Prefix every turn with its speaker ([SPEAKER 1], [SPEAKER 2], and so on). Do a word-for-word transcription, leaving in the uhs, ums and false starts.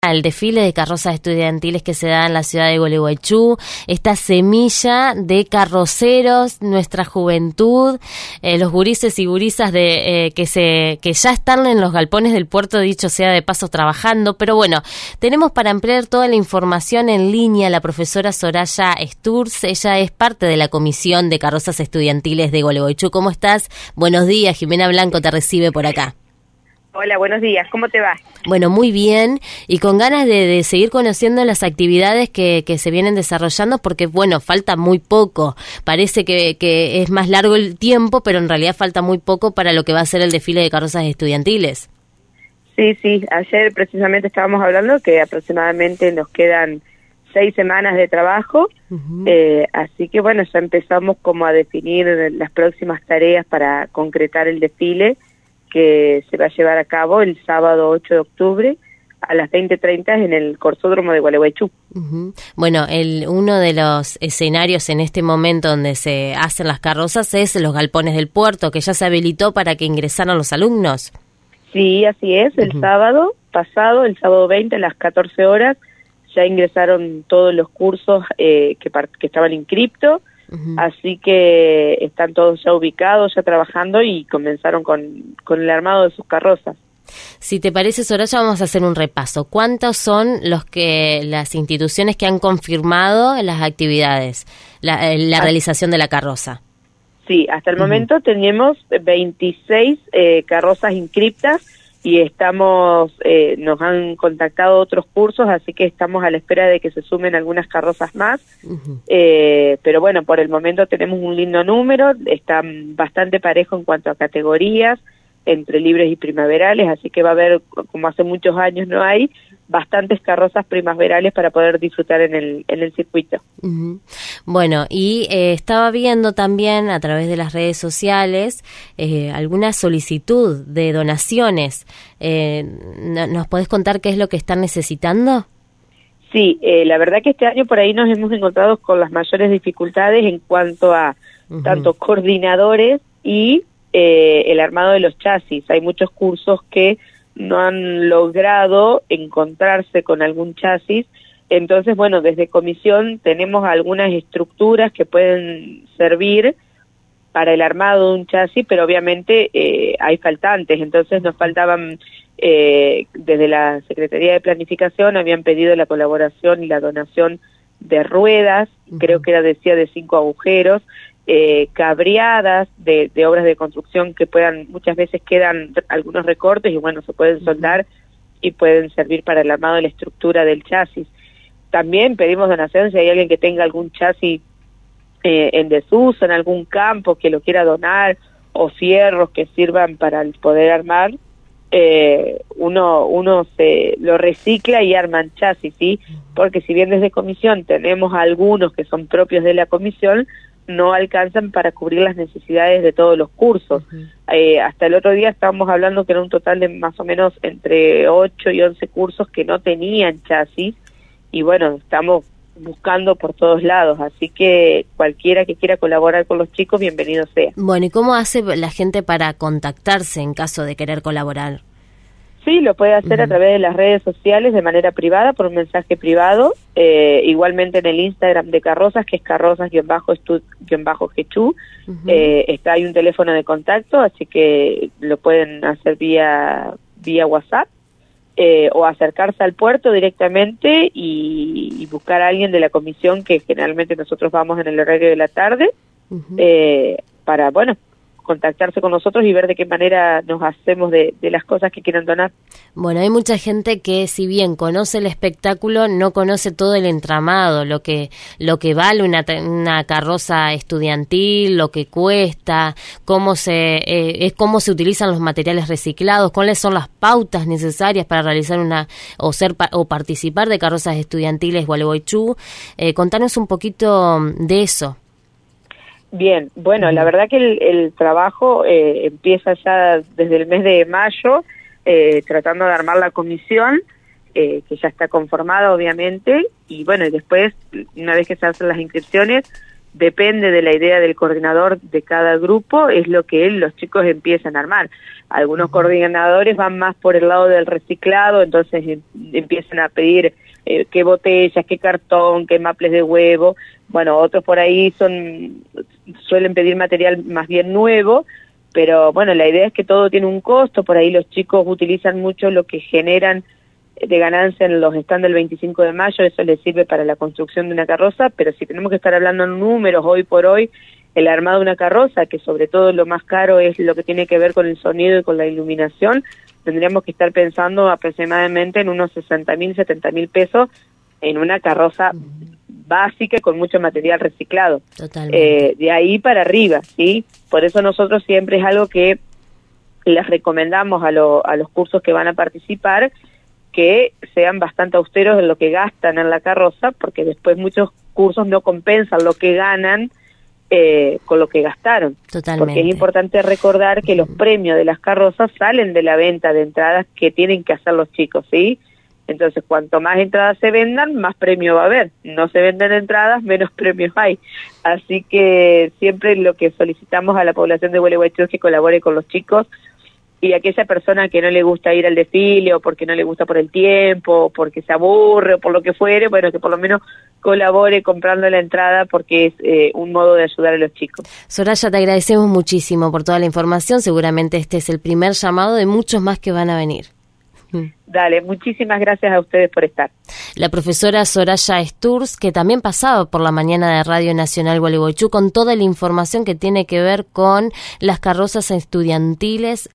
[SPEAKER 1] El desfile de carrozas estudiantiles que se da en la ciudad de Gualeguaychú, esta semilla de carroceros, nuestra juventud, eh, los gurises y gurisas de eh, que se que ya están en los galpones del puerto, dicho sea de paso, trabajando. Pero bueno, tenemos para ampliar toda la información en línea la profesora Soraya Sturz. Ella es parte de la Comisión de Carrozas Estudiantiles de Gualeguaychú. ¿Cómo estás? Buenos días, Jimena Blanco te recibe por acá.
[SPEAKER 2] Hola, buenos días, ¿cómo te va?
[SPEAKER 1] Bueno, muy bien, y con ganas de, de seguir conociendo las actividades que, que se vienen desarrollando, porque, bueno, falta muy poco. Parece que, que es más largo el tiempo, pero en realidad falta muy poco para lo que va a ser el desfile de carrozas estudiantiles.
[SPEAKER 2] Sí, sí, ayer precisamente estábamos hablando que aproximadamente nos quedan seis semanas de trabajo, uh-huh. eh, así que, bueno, ya empezamos como a definir las próximas tareas para concretar el desfile, que se va a llevar a cabo el sábado ocho de octubre a las veinte treinta en el Corsódromo de Gualeguaychú.
[SPEAKER 1] Uh-huh. Bueno, el uno de los escenarios en este momento donde se hacen las carrozas es los galpones del puerto, que ya se habilitó para que ingresaran los alumnos.
[SPEAKER 2] Sí, así es, el uh-huh. sábado pasado, el sábado veinte a las catorce horas, ya ingresaron todos los cursos eh, que, que estaban inscriptos. Uh-huh. Así que están todos ya ubicados, ya trabajando y comenzaron con, con el armado de sus carrozas.
[SPEAKER 1] Si te parece, Soraya, vamos a hacer un repaso. ¿Cuántos son los que las instituciones que han confirmado las actividades, la, la ah. realización de la carroza?
[SPEAKER 2] Sí, hasta el uh-huh. momento tenemos veintiséis eh, carrozas inscriptas y estamos, eh, nos han contactado otros cursos, así que estamos a la espera de que se sumen algunas carrozas más, uh-huh. eh, pero bueno, por el momento tenemos un lindo número, están bastante parejo en cuanto a categorías, entre libres y primaverales, así que va a haber, como hace muchos años no hay, bastantes carrozas primaverales para poder disfrutar en el en el circuito.
[SPEAKER 1] Uh-huh. Bueno, y eh, estaba viendo también a través de las redes sociales eh, alguna solicitud de donaciones. Eh, ¿Nos podés contar qué es lo que están necesitando?
[SPEAKER 2] Sí, eh, la verdad que este año por ahí nos hemos encontrado con las mayores dificultades en cuanto a uh-huh. tanto coordinadores y eh, el armado de los chasis. Hay muchos cursos que no han logrado encontrarse con algún chasis, entonces, bueno, desde comisión tenemos algunas estructuras que pueden servir para el armado de un chasis, pero obviamente eh, hay faltantes, entonces nos faltaban, eh, desde la Secretaría de Planificación habían pedido la colaboración y la donación de ruedas, uh-huh. creo que era, decía, de cinco agujeros, Eh, cabreadas de, de obras de construcción que puedan, muchas veces quedan algunos recortes y bueno, se pueden soldar y pueden servir para el armado de la estructura del chasis. También pedimos donación si hay alguien que tenga algún chasis eh, en desuso, en algún campo que lo quiera donar, o fierros que sirvan para poder armar, eh, uno uno se lo recicla y arman chasis, ¿sí? Porque si bien desde comisión tenemos algunos que son propios de la comisión, no alcanzan para cubrir las necesidades de todos los cursos. Uh-huh. Eh, hasta el otro día estábamos hablando que era un total de más o menos entre ocho y once cursos que no tenían chasis, y bueno, estamos buscando por todos lados, así que cualquiera que quiera colaborar con los chicos, bienvenido sea.
[SPEAKER 1] Bueno, ¿y cómo hace la gente para contactarse en caso de querer colaborar?
[SPEAKER 2] Sí, lo puede hacer uh-huh. a través de las redes sociales de manera privada, por un mensaje privado, eh, igualmente en el Instagram de Carrozas, que es carrozas-gechú, uh-huh. eh, está ahí un teléfono de contacto, así que lo pueden hacer vía vía WhatsApp, eh, o acercarse al puerto directamente y, y buscar a alguien de la comisión, que generalmente nosotros vamos en el horario de la tarde, uh-huh. eh, para, bueno, contactarse con nosotros y ver de qué manera nos hacemos de, de las cosas que quieran donar.
[SPEAKER 1] Bueno, hay mucha gente que, si bien conoce el espectáculo, no conoce todo el entramado, lo que lo que vale una, una carroza estudiantil, lo que cuesta, cómo se eh, es cómo se utilizan los materiales reciclados, cuáles son las pautas necesarias para realizar una o ser o participar de carrozas estudiantiles Gualeguaychú. Eh, contanos un poquito de eso.
[SPEAKER 2] Bien, bueno, la verdad que el, el trabajo eh, empieza ya desde el mes de mayo, eh, tratando de armar la comisión, eh, que ya está conformada obviamente, y bueno, y después, una vez que se hacen las inscripciones, depende de la idea del coordinador de cada grupo, es lo que él, los chicos empiezan a armar. Algunos uh-huh. coordinadores van más por el lado del reciclado, entonces em, empiezan a pedir eh, qué botellas, qué cartón, qué maples de huevo. Bueno, otros por ahí son suelen pedir material más bien nuevo, pero bueno, la idea es que todo tiene un costo. Por ahí los chicos utilizan mucho lo que generan de ganancia en los stands del veinticinco de mayo, eso les sirve para la construcción de una carroza, pero si tenemos que estar hablando en números hoy por hoy, el armado de una carroza, que sobre todo lo más caro es lo que tiene que ver con el sonido y con la iluminación, tendríamos que estar pensando aproximadamente en unos sesenta mil, setenta mil pesos en una carroza básica con mucho material reciclado. Eh, de ahí para arriba, ¿sí? Por eso nosotros siempre es algo que les recomendamos a, lo, a los cursos que van a participar, que sean bastante austeros en lo que gastan en la carroza, porque después muchos cursos no compensan lo que ganan eh, con lo que gastaron.
[SPEAKER 1] Totalmente.
[SPEAKER 2] Porque es importante recordar que los premios de las carrozas salen de la venta de entradas que tienen que hacer los chicos, ¿sí? Entonces, cuanto más entradas se vendan, más premio va a haber. No se venden entradas, menos premios hay. Así que siempre lo que solicitamos a la población de Gualeguaychú es que colabore con los chicos, y aquella persona que no le gusta ir al desfile, o porque no le gusta por el tiempo, o porque se aburre, o por lo que fuere, bueno, que por lo menos colabore comprando la entrada, porque es eh, un modo de ayudar a los chicos.
[SPEAKER 1] Soraya, te agradecemos muchísimo por toda la información. Seguramente este es el primer llamado de muchos más que van a venir.
[SPEAKER 2] Dale, muchísimas gracias a ustedes por estar.
[SPEAKER 1] La profesora Soraya Sturz, que también pasaba por la mañana de Radio Nacional Gualeguaychú con toda la información que tiene que ver con las carrozas estudiantiles